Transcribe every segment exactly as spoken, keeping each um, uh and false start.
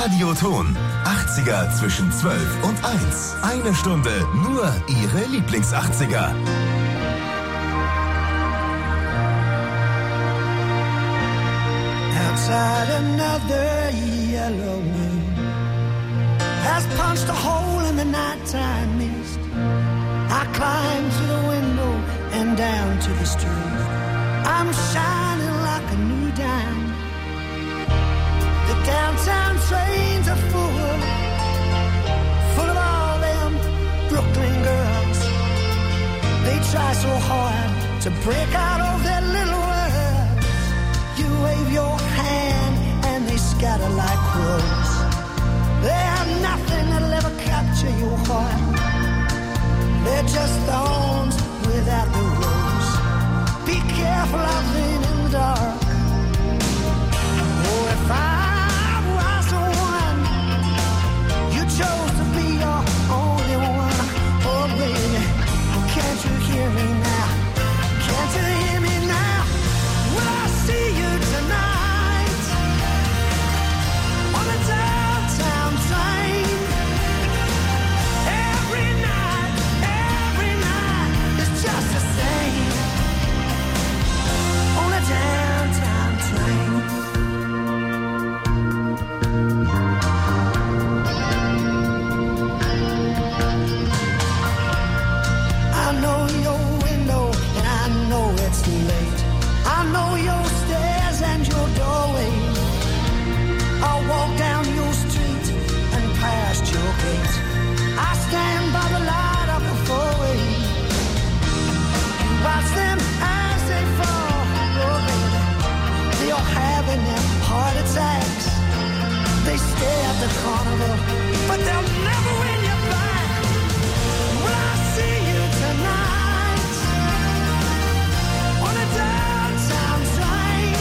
Radioton. achtziger zwischen zwölf und eins. Eine Stunde nur Ihre Lieblings-achtziger. Outside another yellow moon has punched a hole in the nighttime mist. I climb to the window and down to the street. I'm shining like a new dime. The downtown trains are full, full of all them Brooklyn girls. They try so hard to break out of their little world. You wave your hand and they scatter like crows. They have nothing that'll ever capture your heart. They're just thorns without the rose. Be careful out there in the dark. Oh, if I was the one you chose to be your only one. Oh, baby, can't you hear me now? Can't you hear me now? Will I see you tonight on the downtown train? Every night, every night is just the same on the downtown train. I know your window and I know it's late. I know your stairs and your doorway. I'll walk down your street and past your gate. I stand by the light of the four-way. You watch them as they fall. Oh, baby, they are having their heart attacks. They stay at the carnival, but they'll never win you back. Will I see you tonight on a downtown train?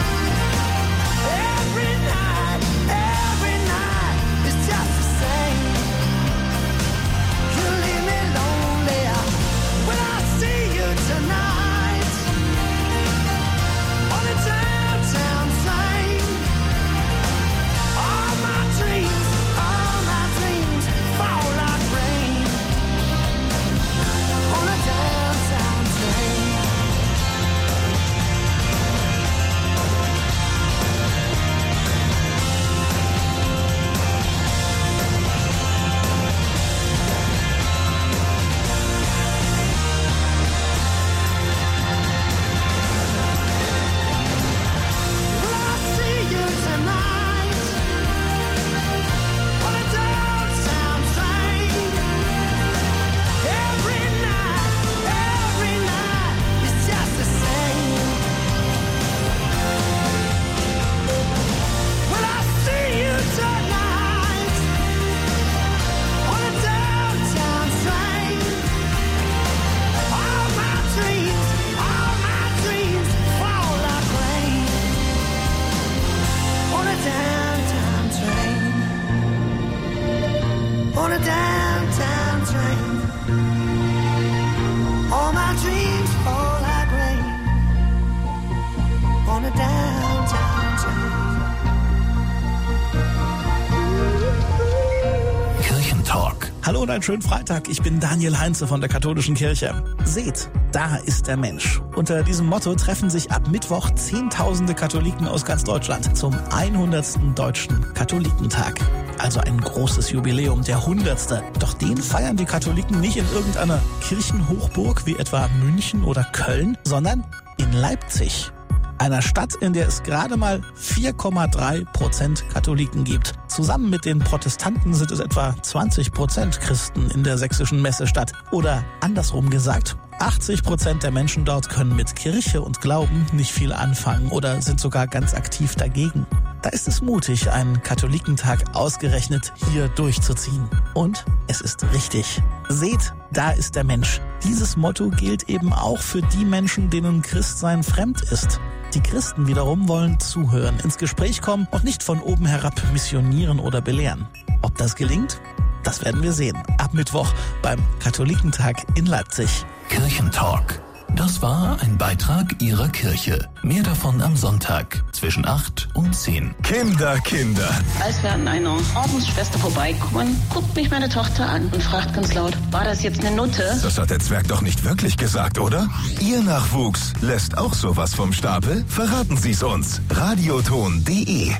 Every night, every night is just the same. You leave me lonely. Will I see you tonight on a downtown train? All my dreams, all my dreams fall like rain on a downtown train. Will I see you tonight on a downtown train? Every night, every night is just the same. Will I see you tonight on a downtown train? All my dreams, all my dreams fall like rain on a downtown train. On a downtown train. All my dreams fall like rain on a downtown train. Kirchentalk. Hallo und einen schönen Freitag. Ich bin Daniel Heinze von der Katholischen Kirche. Seht, da ist der Mensch. Unter diesem Motto treffen sich ab Mittwoch Zehntausende Katholiken aus ganz Deutschland zum hundertsten Deutschen Katholikentag. Also ein großes Jubiläum, der hundertste. Doch den feiern die Katholiken nicht in irgendeiner Kirchenhochburg wie etwa München oder Köln, sondern in Leipzig. Einer Stadt, in der es gerade mal vier Komma drei Prozent Katholiken gibt. Zusammen mit den Protestanten sind es etwa zwanzig Prozent Christen in der sächsischen Messestadt. Oder andersrum gesagt, achtzig Prozent der Menschen dort können mit Kirche und Glauben nicht viel anfangen oder sind sogar ganz aktiv dagegen. Da ist es mutig, einen Katholikentag ausgerechnet hier durchzuziehen. Und es ist richtig. Seht, da ist der Mensch. Dieses Motto gilt eben auch für die Menschen, denen Christsein fremd ist. Die Christen wiederum wollen zuhören, ins Gespräch kommen und nicht von oben herab missionieren oder belehren. Ob das gelingt? Das werden wir sehen. Ab Mittwoch beim Katholikentag in Leipzig. Kirchentalk. Das war ein Beitrag Ihrer Kirche. Mehr davon am Sonntag zwischen acht und zehn. Kinder, Kinder. Als wir an einer Ordensschwester vorbeikommen, guckt mich meine Tochter an und fragt ganz laut, war das jetzt eine Nutte? Das hat der Zwerg doch nicht wirklich gesagt, oder? Ihr Nachwuchs lässt auch sowas vom Stapel? Verraten Sie's uns. radioton punkt de.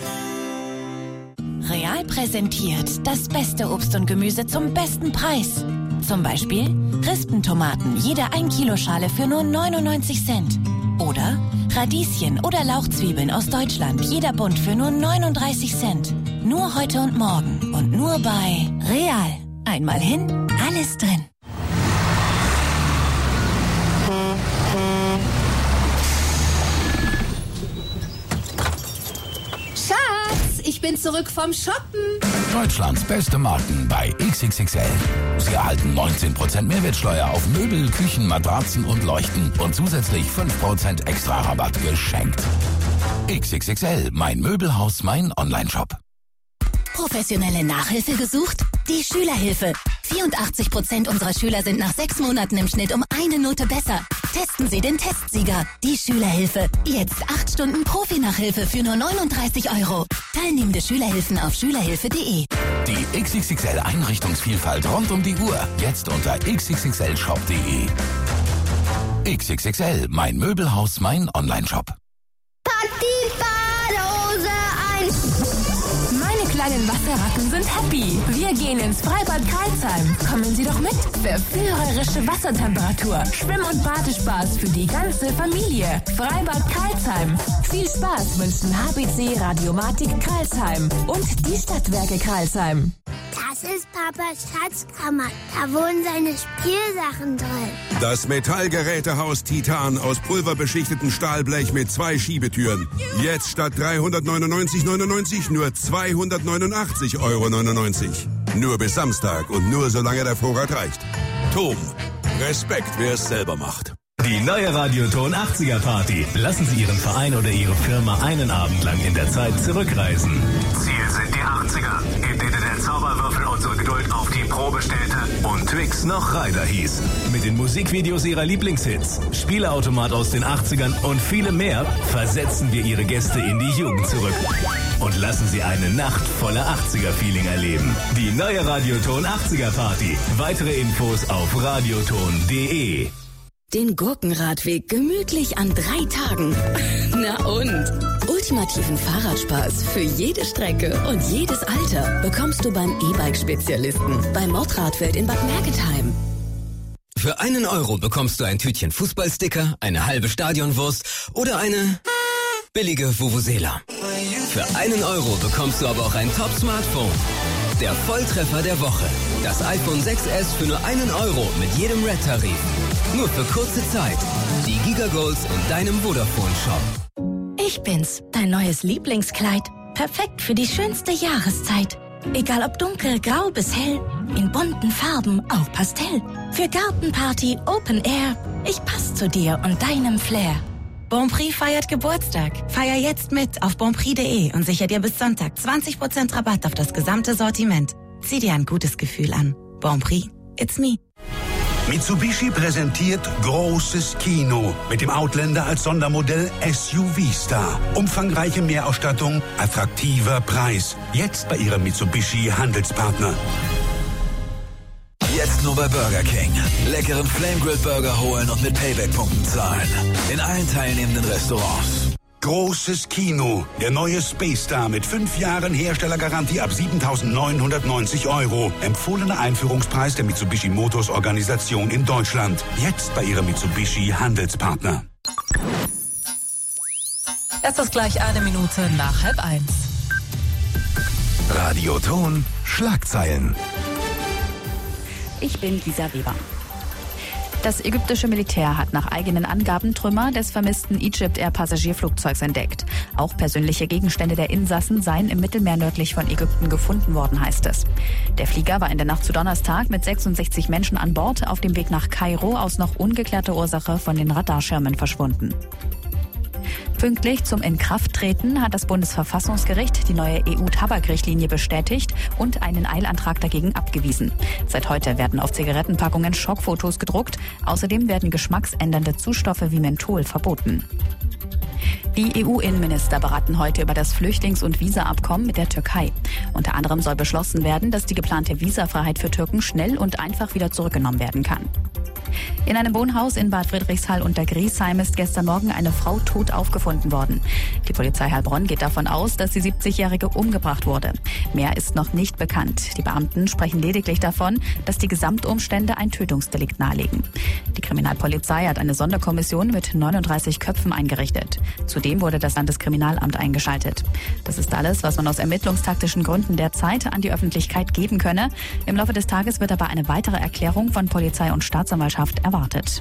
Real präsentiert das beste Obst und Gemüse zum besten Preis. Zum Beispiel Rispentomaten, jede ein Kilo Schale für nur neunundneunzig Cent. Oder Radieschen oder Lauchzwiebeln aus Deutschland, jeder Bund für nur neununddreißig Cent. Nur heute und morgen und nur bei Real. Einmal hin, alles drin. Schatz, ich bin zurück vom Shoppen. Deutschlands beste Marken bei X X X L. Sie erhalten neunzehn Prozent Mehrwertsteuer auf Möbel, Küchen, Matratzen und Leuchten und zusätzlich fünf Prozent extra Rabatt geschenkt. X X X L, mein Möbelhaus, mein Onlineshop. Professionelle Nachhilfe gesucht? Die Schülerhilfe. vierundachtzig Prozent unserer Schüler sind nach sechs Monaten im Schnitt um eine Note besser. Testen Sie den Testsieger. Die Schülerhilfe. Jetzt acht Stunden Profi-Nachhilfe für nur neununddreißig Euro. Teilnehmende Schülerhilfen auf schülerhilfe punkt de. Die X X X L Einrichtungsvielfalt rund um die Uhr. Jetzt unter x x x l shop punkt de. X X X L, mein Möbelhaus, mein Onlineshop. Party Badehose eins. Meine kleinen Wasserratten sind happy. Wir gehen ins Freibad Karlsheim. Kommen Sie doch mit. Verführerische Wassertemperatur. Schwimm- und Badespaß für die ganze Familie. Freibad Karlsheim. Viel Spaß wünschen H B C Radiomatik Karlsheim und die Stadtwerke Karlsheim. Das ist Papas Schatzkammer. Da wohnen seine Spielsachen drin. Das Metallgerätehaus Titan aus pulverbeschichteten Stahlblech mit zwei Schiebetüren. Jetzt statt dreihundertneunundneunzig Euro neunundneunzig nur zweihundertneunundachtzig Euro neunundneunzig. Nur bis Samstag und nur solange der Vorrat reicht. Tom, Respekt, wer es selber macht. Die neue Radioton achtziger Party. Lassen Sie Ihren Verein oder Ihre Firma einen Abend lang in der Zeit zurückreisen. Ziel sind die achtziger, in denen der Zauberwürfel unsere Geduld auf die Probe stellte und Twix noch Ryder hieß. Mit den Musikvideos Ihrer Lieblingshits, Spieleautomat aus den achtzigern und vielem mehr versetzen wir Ihre Gäste in die Jugend zurück. Und lassen Sie eine Nacht voller achtziger-Feeling erleben. Die neue Radioton achtziger Party. Weitere Infos auf radioton punkt de. Den Gurkenradweg gemütlich an drei Tagen. Na und? Ultimativen Fahrradspaß für jede Strecke und jedes Alter bekommst du beim E-Bike-Spezialisten bei Mottradfeld in Bad Mergentheim. Für einen Euro bekommst du ein Tütchen Fußballsticker, eine halbe Stadionwurst oder eine billige Vuvuzela. Für einen Euro bekommst du aber auch ein Top-Smartphone. Der Volltreffer der Woche. Das iPhone sechs S für nur einen Euro mit jedem Red-Tarif. Nur für kurze Zeit. Die Gigagolds in deinem Vodafone-Shop. Ich bin's, dein neues Lieblingskleid. Perfekt für die schönste Jahreszeit. Egal ob dunkel, grau bis hell. In bunten Farben, auch Pastell. Für Gartenparty, Open Air. Ich pass zu dir und deinem Flair. Bonprix feiert Geburtstag. Feier jetzt mit auf bonprix punkt de und sicher dir bis Sonntag zwanzig Prozent Rabatt auf das gesamte Sortiment. Zieh dir ein gutes Gefühl an. Bonprix, it's me. Mitsubishi präsentiert großes Kino mit dem Outlander als Sondermodell S U V-Star. Umfangreiche Mehrausstattung, attraktiver Preis. Jetzt bei Ihrem Mitsubishi Handelspartner. Jetzt nur bei Burger King. Leckeren Flame Grill Burger holen und mit Payback-Punkten zahlen. In allen teilnehmenden Restaurants. Großes Kino. Der neue Space Star mit fünf Jahren Herstellergarantie ab siebentausendneunhundertneunzig Euro. Empfohlener Einführungspreis der Mitsubishi Motors Organisation in Deutschland. Jetzt bei Ihrem Mitsubishi Handelspartner. Es ist gleich eine Minute nach halb eins. Radioton Schlagzeilen. Ich bin Lisa Weber. Das ägyptische Militär hat nach eigenen Angaben Trümmer des vermissten Egypt Air Passagierflugzeugs entdeckt. Auch persönliche Gegenstände der Insassen seien im Mittelmeer nördlich von Ägypten gefunden worden, heißt es. Der Flieger war in der Nacht zu Donnerstag mit sechsundsechzig Menschen an Bord auf dem Weg nach Kairo aus noch ungeklärter Ursache von den Radarschirmen verschwunden. Pünktlich zum Inkrafttreten hat das Bundesverfassungsgericht die neue E U-Tabakrichtlinie bestätigt und einen Eilantrag dagegen abgewiesen. Seit heute werden auf Zigarettenpackungen Schockfotos gedruckt. Außerdem werden geschmacksändernde Zustoffe wie Menthol verboten. Die E U-Innenminister beraten heute über das Flüchtlings- und Visaabkommen mit der Türkei. Unter anderem soll beschlossen werden, dass die geplante Visafreiheit für Türken schnell und einfach wieder zurückgenommen werden kann. In einem Wohnhaus in Bad Friedrichshall unter Griesheim ist gestern Morgen eine Frau tot aufgefunden worden. Die Polizei Heilbronn geht davon aus, dass die siebzigjährige umgebracht wurde. Mehr ist noch nicht bekannt. Die Beamten sprechen lediglich davon, dass die Gesamtumstände ein Tötungsdelikt nahelegen. Die Kriminalpolizei hat eine Sonderkommission mit neununddreißig Köpfen eingerichtet. Zudem wurde das Landeskriminalamt eingeschaltet. Das ist alles, was man aus ermittlungstaktischen Gründen derzeit an die Öffentlichkeit geben könne. Im Laufe des Tages wird aber eine weitere Erklärung von Polizei und Staatsanwaltschaft erwartet.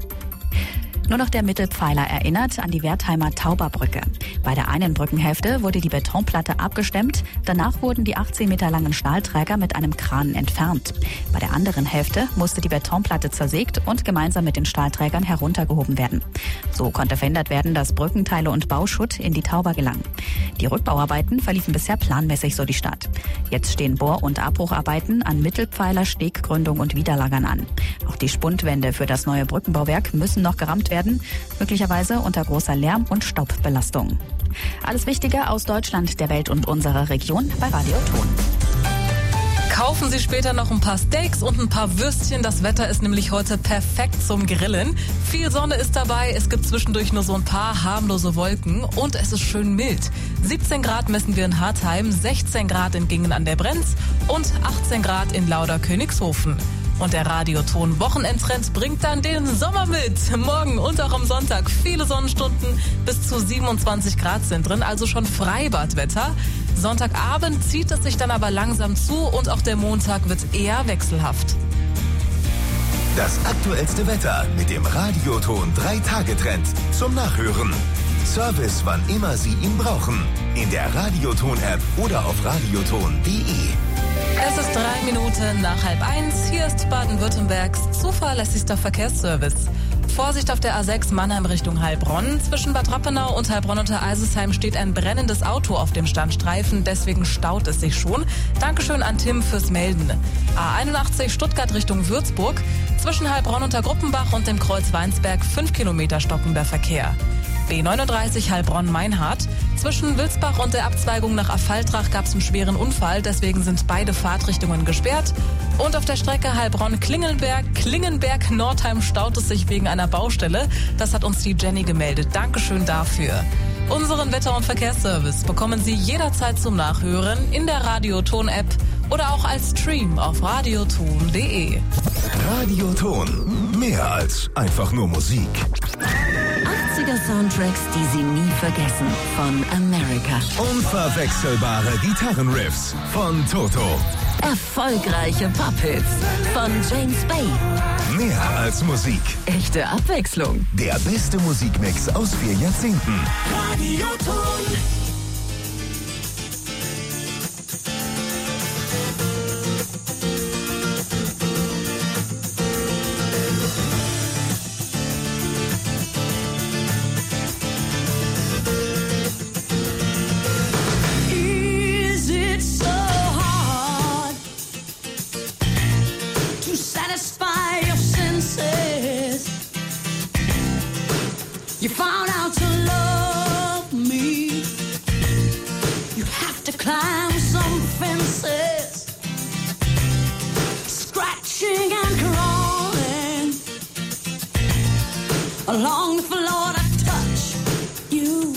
Nur noch der Mittelpfeiler erinnert an die Wertheimer Tauberbrücke. Bei der einen Brückenhälfte wurde die Betonplatte abgestemmt, danach wurden die achtzehn Meter langen Stahlträger mit einem Kran entfernt. Bei der anderen Hälfte musste die Betonplatte zersägt und gemeinsam mit den Stahlträgern heruntergehoben werden. So konnte verhindert werden, dass Brückenteile und Bauschutt in die Tauber gelangen. Die Rückbauarbeiten verliefen bisher planmäßig, so die Stadt. Jetzt stehen Bohr- und Abbrucharbeiten an Mittelpfeiler, Steggründung und Widerlagern an. Auch die Spundwände für das neue Brückenbauwerk müssen noch gerammt werden. Möglicherweise unter großer Lärm- und Staubbelastung. Alles Wichtige aus Deutschland, der Welt und unserer Region bei Radio Ton. Kaufen Sie später noch ein paar Steaks und ein paar Würstchen. Das Wetter ist nämlich heute perfekt zum Grillen. Viel Sonne ist dabei, es gibt zwischendurch nur so ein paar harmlose Wolken und es ist schön mild. siebzehn Grad messen wir in Hartheim, sechzehn Grad in Gingen an der Brenz und achtzehn Grad in Lauder-Königshofen. Und der Radioton Wochenendtrend bringt dann den Sommer mit. Morgen und auch am Sonntag viele Sonnenstunden, bis zu siebenundzwanzig Grad sind drin, also schon Freibadwetter. Sonntagabend zieht es sich dann aber langsam zu und auch der Montag wird eher wechselhaft. Das aktuellste Wetter mit dem Radioton drei Tage Trend zum Nachhören. Service, wann immer Sie ihn brauchen. In der Radioton-App oder auf radioton punkt de. Es ist drei Minuten nach halb eins. Hier ist Baden-Württembergs zuverlässigster Verkehrsservice. Vorsicht auf der A sechs Mannheim Richtung Heilbronn. Zwischen Bad Rappenau und Heilbronn unter Eisesheim steht ein brennendes Auto auf dem Standstreifen. Deswegen staut es sich schon. Dankeschön an Tim fürs Melden. A einundachtzig Stuttgart Richtung Würzburg. Zwischen Heilbronn unter Gruppenbach und dem Kreuz Weinsberg fünf Kilometer stockender Verkehr. B neununddreißig Heilbronn-Meinhardt. Zwischen Wilsbach und der Abzweigung nach Affaltrach gab es einen schweren Unfall, deswegen sind beide Fahrtrichtungen gesperrt. Und auf der Strecke Heilbronn-Klingenberg, Klingenberg-Nordheim staut es sich wegen einer Baustelle. Das hat uns die Jenny gemeldet. Dankeschön dafür. Unseren Wetter- und Verkehrsservice bekommen Sie jederzeit zum Nachhören in der Radioton-App oder auch als Stream auf radioton punkt de. Radioton, mehr als einfach nur Musik. achtziger Soundtracks, die Sie nie vergessen. Von America. Unverwechselbare Gitarrenriffs von Toto. Erfolgreiche Pop-Hits von James Bay. Mehr als Musik. Echte Abwechslung. Der beste Musikmix aus vier Jahrzehnten. Radioton. You found out to love me. You have to climb some fences, scratching and crawling along the floor to touch you.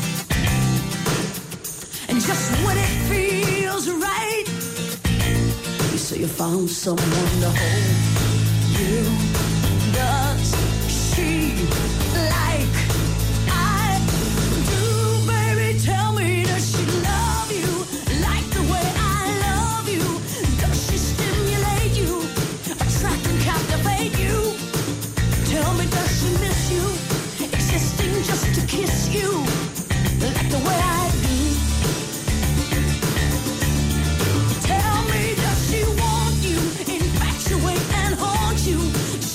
And just when it feels right, you say you found someone to hold you. Does she like I do, baby? Tell me, does she love you like the way I love you? Does she stimulate you, attract and captivate you? Tell me, does she miss you, existing just to kiss you like the way I do? Tell me, does she want you, infatuate and haunt you?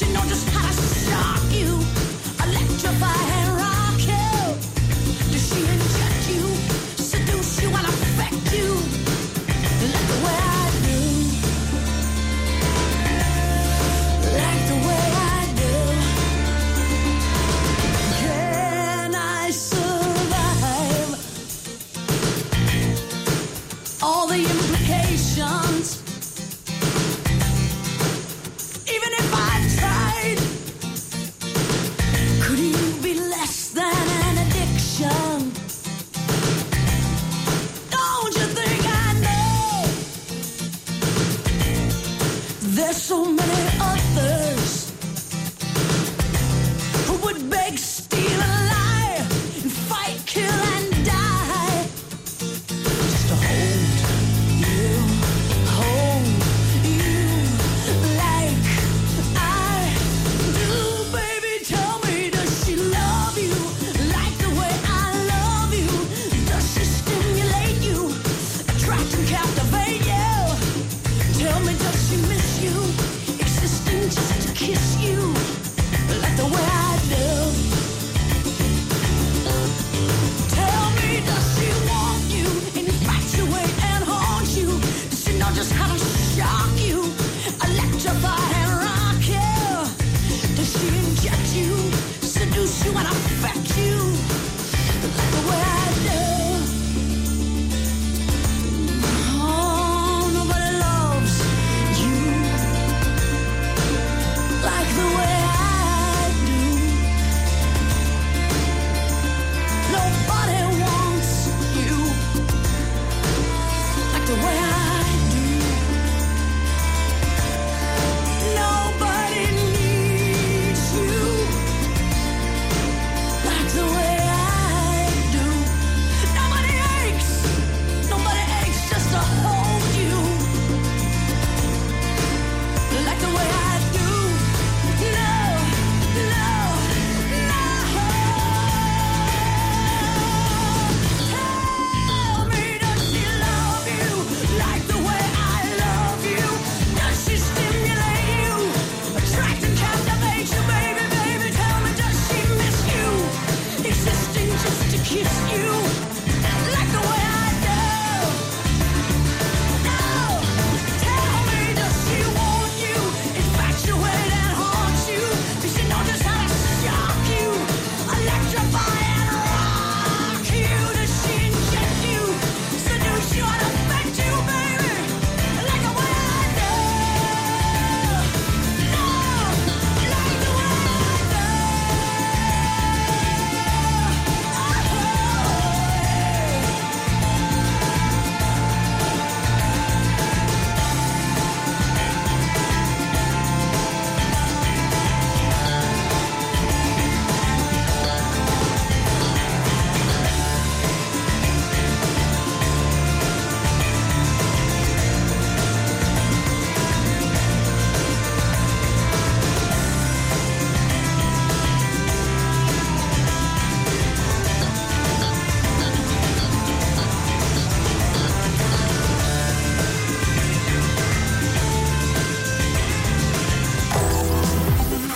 kiss you.